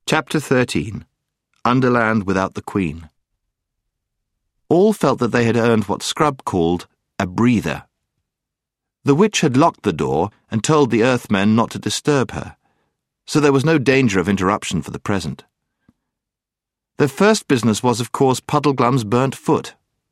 Chapter 13. Underland Without the Queen. All felt that they had earned what Scrub called a breather. The witch had locked the door and told the Earthmen not to disturb her, so there was no danger of interruption for the present. Their first business was, of course, Puddleglum's burnt foot.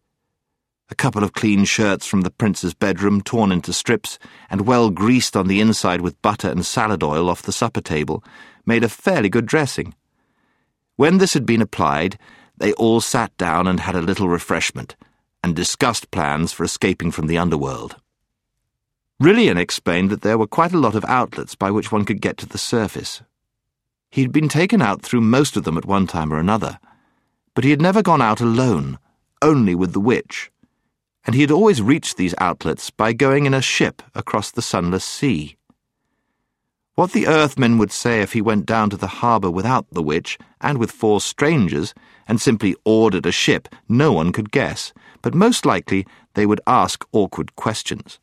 A couple of clean shirts from the prince's bedroom, torn into strips and well greased on the inside with butter and salad oil off the supper table, made a fairly good dressing. When this had been applied, they all sat down and had a little refreshment, and discussed plans for escaping from the underworld. Rilian explained that there were quite a lot of outlets by which one could get to the surface. He'd been taken out through most of them at one time or another, but he had never gone out alone, only with the witch, and he had always reached these outlets by going in a ship across the sunless sea. What the Earthmen would say if he went down to the harbour without the witch and with 4 strangers and simply ordered a ship, no one could guess, but most likely they would ask awkward questions.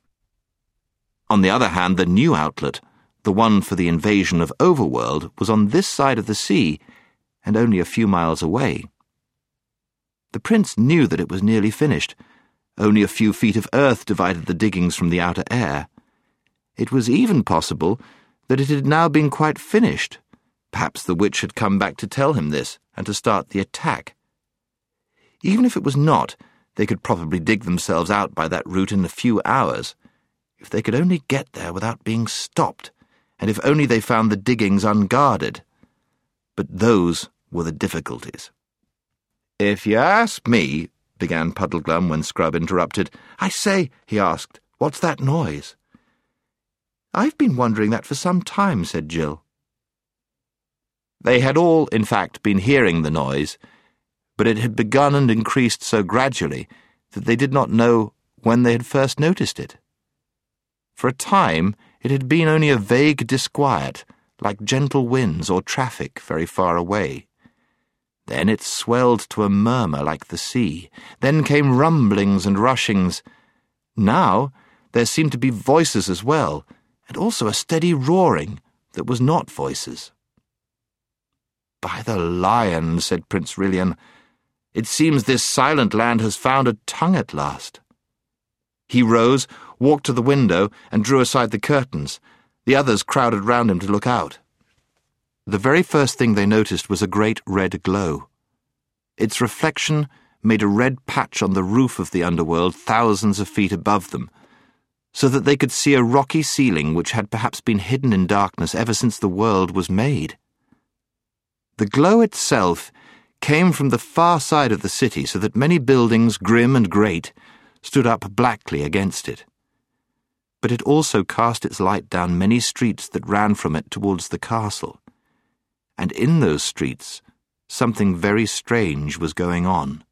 On the other hand, the new outlet, the one for the invasion of Overworld, was on this side of the sea and only a few miles away. The prince knew that it was nearly finished. Only a few feet of earth divided the diggings from the outer air. It was even possible that it had now been quite finished. Perhaps the witch had come back to tell him this and to start the attack. Even if it was not, they could probably dig themselves out by that route in a few hours, if they could only get there without being stopped, and if only they found the diggings unguarded. But those were the difficulties. "If you ask me," began Puddleglum when Scrub interrupted. "I say," he asked, "what's that noise?" "I've been wondering that for some time," said Jill. They had all, in fact, been hearing the noise, but it had begun and increased so gradually that they did not know when they had first noticed it. For a time, it had been only a vague disquiet, like gentle winds or traffic very far away. Then it swelled to a murmur like the sea. Then came rumblings and rushings. Now there seemed to be voices as well, and also a steady roaring that was not voices. "By the lion," said Prince Rilian, "it seems this silent land has found a tongue at last." He rose, walked to the window, and drew aside the curtains. The others crowded round him to look out. The very first thing they noticed was a great red glow. Its reflection made a red patch on the roof of the underworld thousands of feet above them, so that they could see a rocky ceiling which had perhaps been hidden in darkness ever since the world was made. The glow itself came from the far side of the city, so that many buildings, grim and great, stood up blackly against it. But it also cast its light down many streets that ran from it towards the castle, and in those streets something very strange was going on.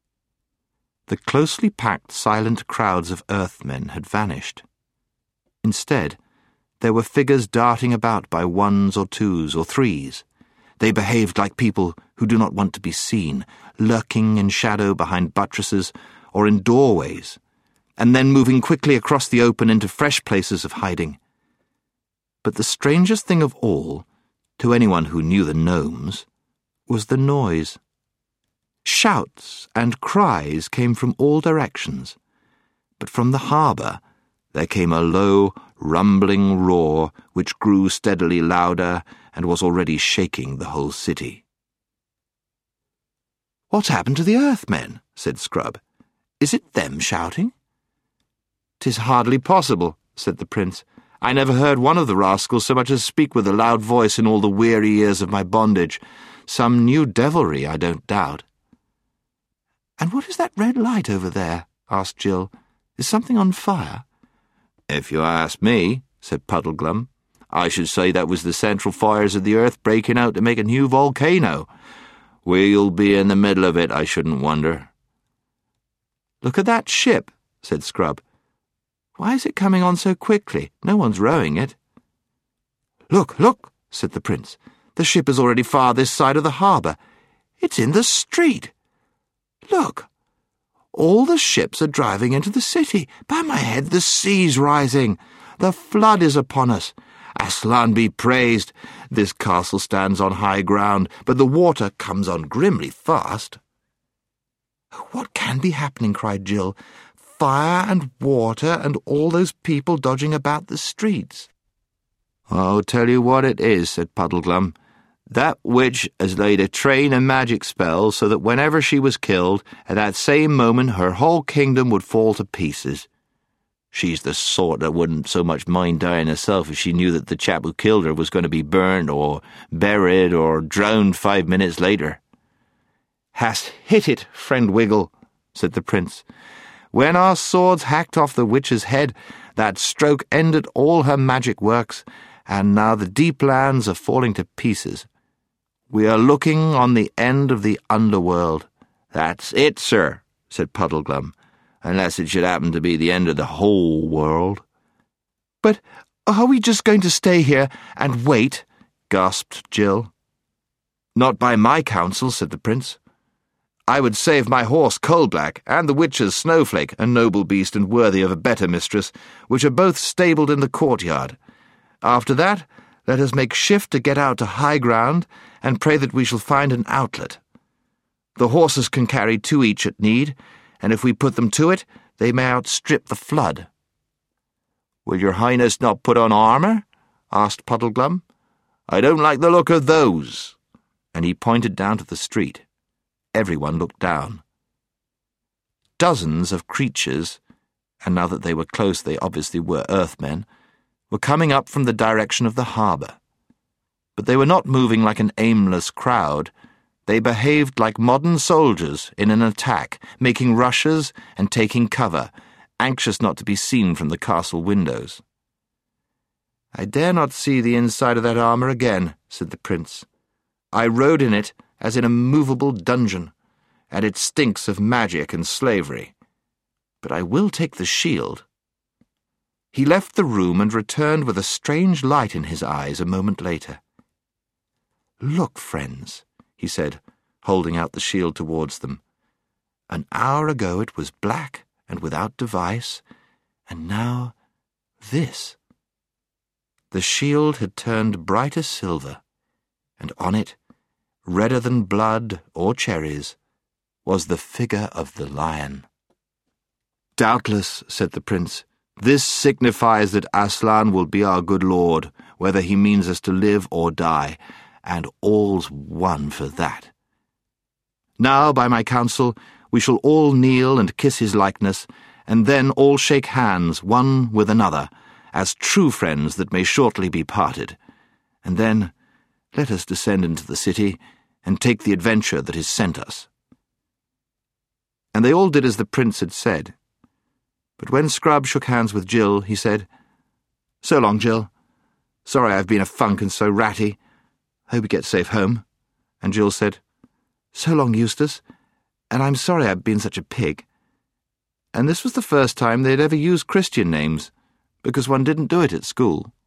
The closely packed, silent crowds of Earthmen had vanished. Instead, there were figures darting about by 1s or 2s or 3s. They behaved like people who do not want to be seen, lurking in shadow behind buttresses or in doorways, and then moving quickly across the open into fresh places of hiding. But the strangest thing of all, to anyone who knew the gnomes, was the noise. Shouts and cries came from all directions, but from the harbour there came a low, rumbling roar which grew steadily louder and was already shaking the whole city. "What's happened to the Earthmen?" said Scrub. "Is it them shouting?" "'Tis hardly possible," said the prince. "I never heard one of the rascals so much as speak with a loud voice in all the weary years of my bondage. Some new devilry, I don't doubt." "And what is that red light over there?" asked Jill. "Is something on fire?" "If you ask me," said Puddleglum, "I should say that was the central fires of the earth breaking out to make a new volcano. We'll be in the middle of it, I shouldn't wonder." "Look at that ship," said Scrub. "Why is it coming on so quickly? No one's rowing it." "Look, look," said the prince. "The ship is already far this side of the harbour. It's in the street. Look, all the ships are driving into the city. By my head, the sea's rising. The flood is upon us, Aslan be praised! This castle stands on high ground, but the water comes on grimly fast." "What can be happening?" cried Jill. "Fire and water and all those people dodging about the streets." "I'll tell you what it is," said Puddleglum. "That witch has laid a train of magic spells so that whenever she was killed, at that same moment her whole kingdom would fall to pieces. She's the sort that wouldn't so much mind dying herself if she knew that the chap who killed her was going to be burned or buried or drowned 5 minutes later." "Hast hit it, friend Wiggle," said the prince. "When our swords hacked off the witch's head, that stroke ended all her magic works, and now the deep lands are falling to pieces. We are looking on the end of the underworld." "That's it, sir," said Puddleglum, "unless it should happen to be the end of the whole world." "But are we just going to stay here and wait?" gasped Jill. "Not by my counsel," said the prince. "I would save my horse Coalblack and the witch's Snowflake, a noble beast and worthy of a better mistress, which are both stabled in the courtyard. After that, let us make shift to get out to high ground and pray that we shall find an outlet. The horses can carry 2 each at need, and if we put them to it, they may outstrip the flood." "Will your highness not put on armour?" asked Puddleglum. "I don't like the look of those," and he pointed down to the street. Everyone looked down. Dozens of creatures, and now that they were close they obviously were Earthmen, were coming up from the direction of the harbour. But they were not moving like an aimless crowd. They behaved like modern soldiers in an attack, making rushes and taking cover, anxious not to be seen from the castle windows. "I dare not see the inside of that armour again," said the prince. "I rode in it as in a movable dungeon, and it stinks of magic and slavery. But I will take the shield." He left the room and returned with a strange light in his eyes a moment later. "Look, friends," he said, holding out the shield towards them. "An hour ago it was black and without device, and now this." The shield had turned bright as silver, and on it, redder than blood or cherries, was the figure of the lion. "Doubtless," said the prince, "this signifies that Aslan will be our good lord, whether he means us to live or die, and all's one for that. Now, by my counsel, we shall all kneel and kiss his likeness, and then all shake hands one with another, as true friends that may shortly be parted. And then let us descend into the city and take the adventure that is sent us." And they all did as the prince had said. But when Scrub shook hands with Jill, he said, "So long, Jill. Sorry I've been a funk and so ratty. Hope you get safe home." And Jill said, "So long, Eustace, and I'm sorry I've been such a pig." And this was the first time they'd ever used Christian names, because one didn't do it at school.